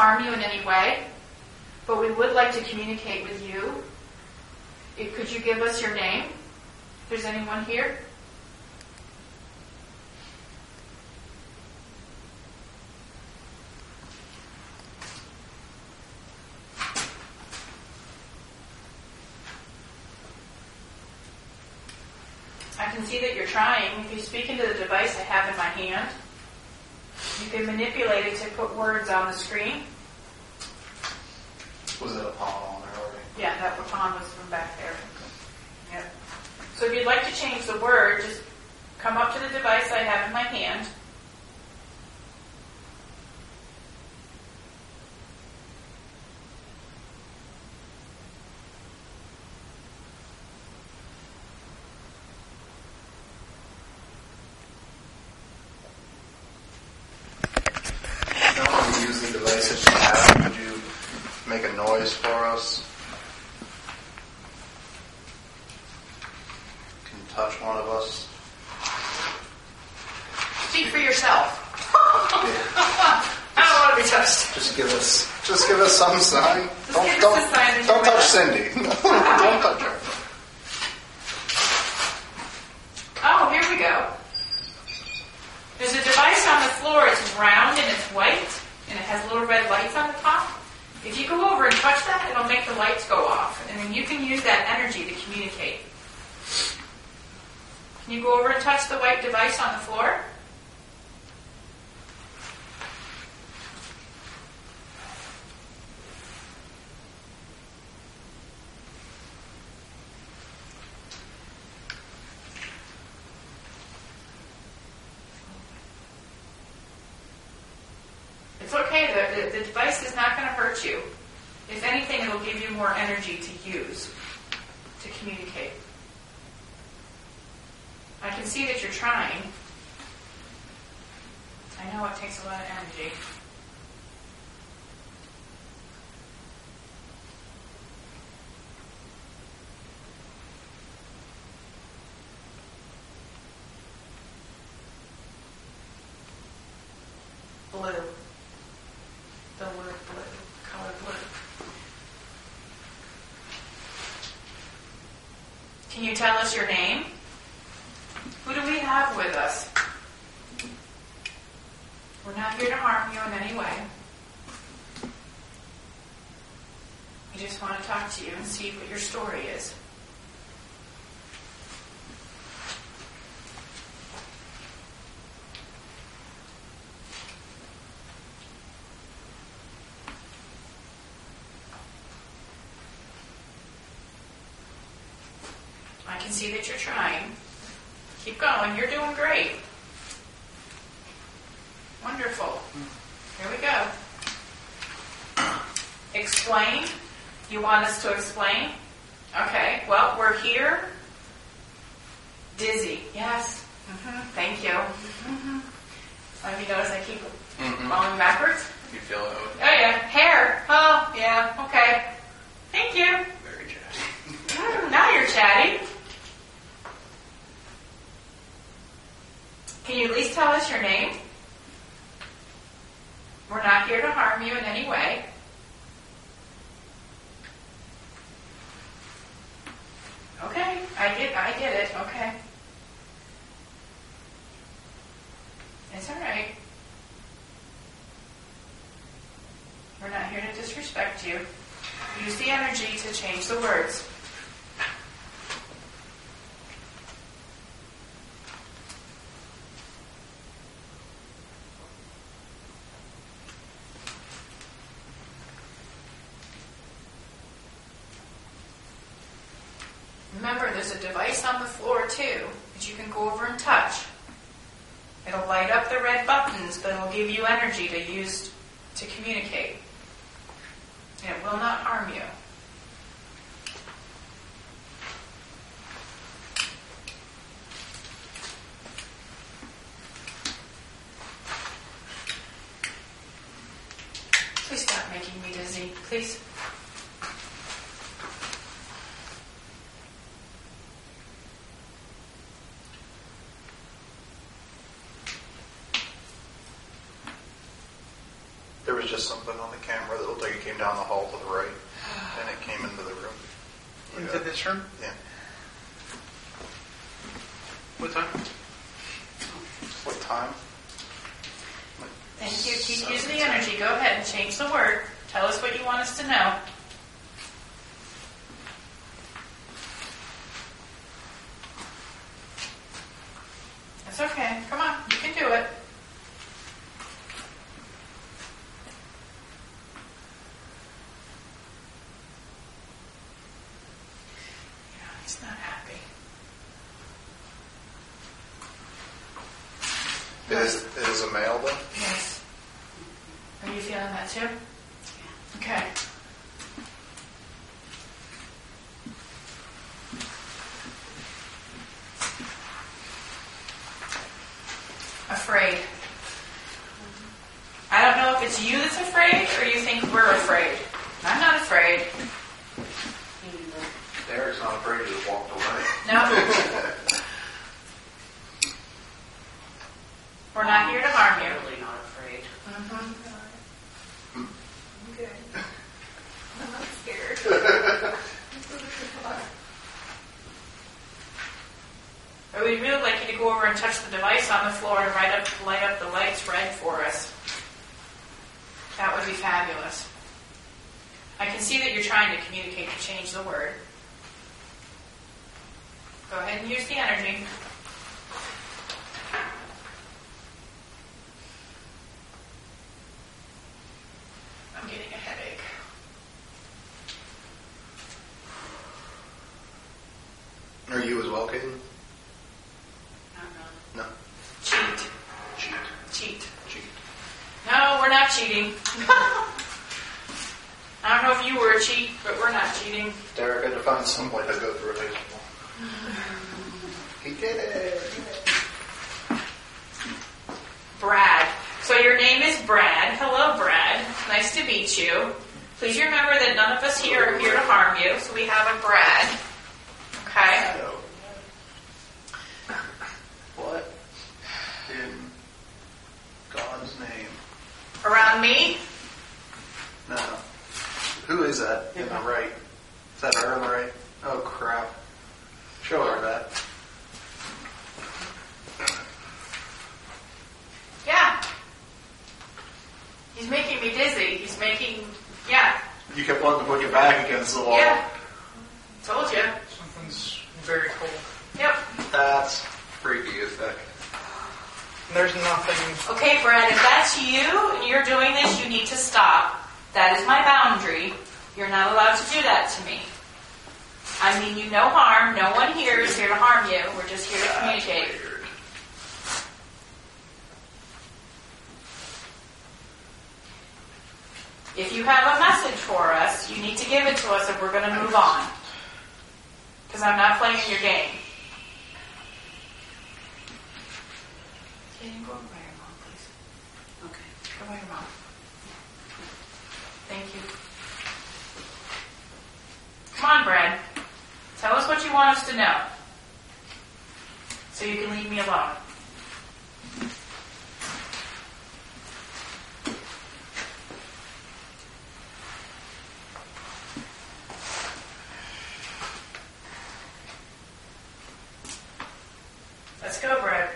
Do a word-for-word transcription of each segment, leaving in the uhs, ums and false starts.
harm you in any way, but we would like to communicate with you. If, could you give us your name? If there's anyone here? I can see that you're trying. If you speak into the device I have in my hand, you can manipulate it to put words on the screen. Was it a pawn on there already? Yeah, that pawn was from back there. Yep. So if you'd like to change the word, just come up to the device I have in my hand. Devices you have, could you make a noise for us? Can you touch one of us? Speak for yourself. Yeah. I don't want to be touched. Just give us, just give us some sign. Just don't give don't, us a sign don't touch Cindy. Don't touch her. Oh, here we go. There's a device on the floor. It's round and it's white. And it has little red lights on the top. If you go over and touch that, it'll make the lights go off. And then you can use that energy to communicate. Can you go over and touch the white device on the floor? It's okay, the, the, the device is not going to hurt you. If anything, it'll give you more energy to use, to communicate. I can see that you're trying. I know it takes a lot of energy. Blue. The word blue, color blue. Can you tell us your name? Who do we have with us? We're not here to harm you in any way. We just want to talk to you and see what your story is. I can see that you're trying. Keep going. You're doing great. Wonderful. Here we go. Explain. You want us to explain? Okay. Well, we're here. Dizzy. Yes. Mm-hmm. Thank you. Mm-hmm. Some of you notice I keep mm-hmm. rolling backwards? You feel it? Oh, yeah. Hair. Oh, yeah. Okay. Thank you. Very chatty. Mm, now you're chatty. Can you at least tell us your name? We're not here to harm you in any way. Okay, I get I get it, okay. It's all right. We're not here to disrespect you. Use the energy to change the words. Remember, there's a device on the floor, too, that you can go over and touch. It'll light up the red buttons, but it'll give you energy to use to communicate. And it will not harm you. Please stop making me dizzy, please. There was just just something on the camera that looked like it came down the hall to the right, and it came into the room. Into Yeah. this room? Yeah. What time? What time? Like Thank you. Keep seven, using the ten. energy. Go ahead and change the word. Tell us what you want us to know. It's okay. Come on. You can do it. Yeah, he's not happy. It is, it is a male, though? Yes. Are you feeling that too? Okay. Afraid. I don't know if it's you that's afraid or you think we're afraid. I'm not afraid. Derek's not afraid, he just walked away. No. We're not here to harm you. Really not afraid. Mm-hmm. Good. I'm not scared. But we'd really like you to go over and touch the device on the floor and light up, light up the lights red for us. That would be fabulous. I can see that you're trying to communicate to change the word. Go ahead and use the energy. I'm getting a headache. Are you as well, Caitlin? I don't know. No. Cheat. Cheat. Cheat. Cheat. No, we're not cheating. I don't know if you were a cheat, but we're not cheating. Derek had to find some way to go through a high school. He did it. Brad. So your name is Brad. Hello, Brad. Nice to meet you. Please remember that none of us here are here to harm you, so we have a Brad. Okay? What in God's name? Around me? No. Who is that in the right? Is that her on the right? Oh, crap. Show her that. Yeah. He's making me dizzy. He's making, yeah. You kept wanting to put your back against the wall. Yeah. Told you. Something's very cold. Yep. That's freaky as heck. There's nothing. Okay, Brad, if that's you and you're doing this, you need to stop. That is my boundary. You're not allowed to do that to me. I mean you no harm. No one here is here to harm you. We're just here to communicate. That's weird. If you have a message for us, you need to give it to us if we're going to move on. Because I'm not playing your game. Can you go over by your mom, please? Okay. Go by your mom. Thank you. Come on, Brad. Tell us what you want us to know. So you can leave me alone. Let's go, Brad.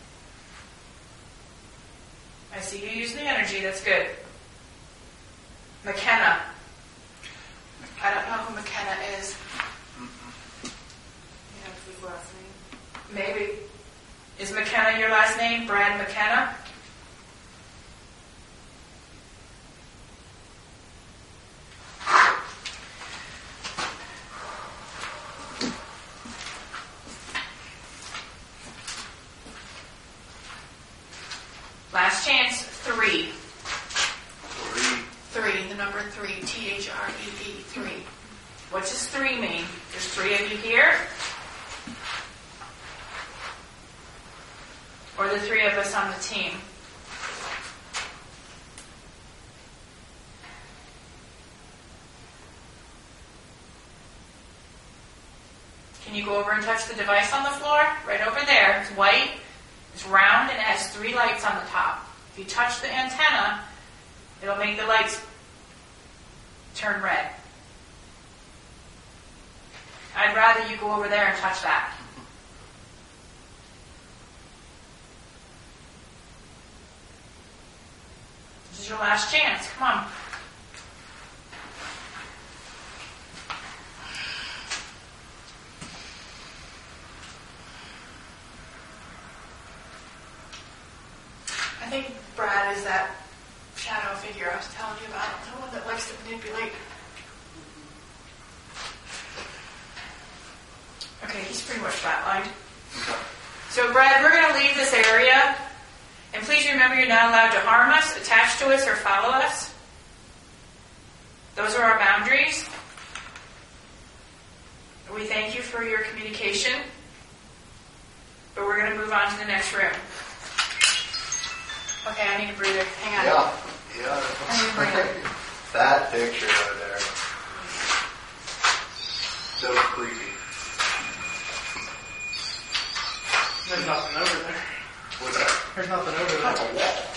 I see you using the energy. That's good. McKenna. I don't know who McKenna is. You have his last name? Maybe. Is McKenna your last name? Brad McKenna? Last chance, three. Three. Three, the number three, T H R E E, three. What does three mean? There's three of you here? Or the three of us on the team? Can you go over and touch the device on the floor? Right over there. It's white, it's round, and it has three lights on the top. If you touch the antenna, It'll make the lights turn red. I'd rather you go over there and touch that. This is your last chance. Come on. I think Brad is that shadow figure I was telling you about, the one that likes to manipulate. Okay, he's pretty much flatlined. Okay. So, Brad, we're going to leave this area. And please remember you're not allowed to harm us, attach to us, or follow us. Those are our boundaries. We thank you for your communication. But we're going to move on to the next room. Okay, I need a breather. Hang on. Yeah. Yeah. I need a breather. That picture over there. So creepy. There's nothing over there. What's that? There's nothing over there. That's a wall.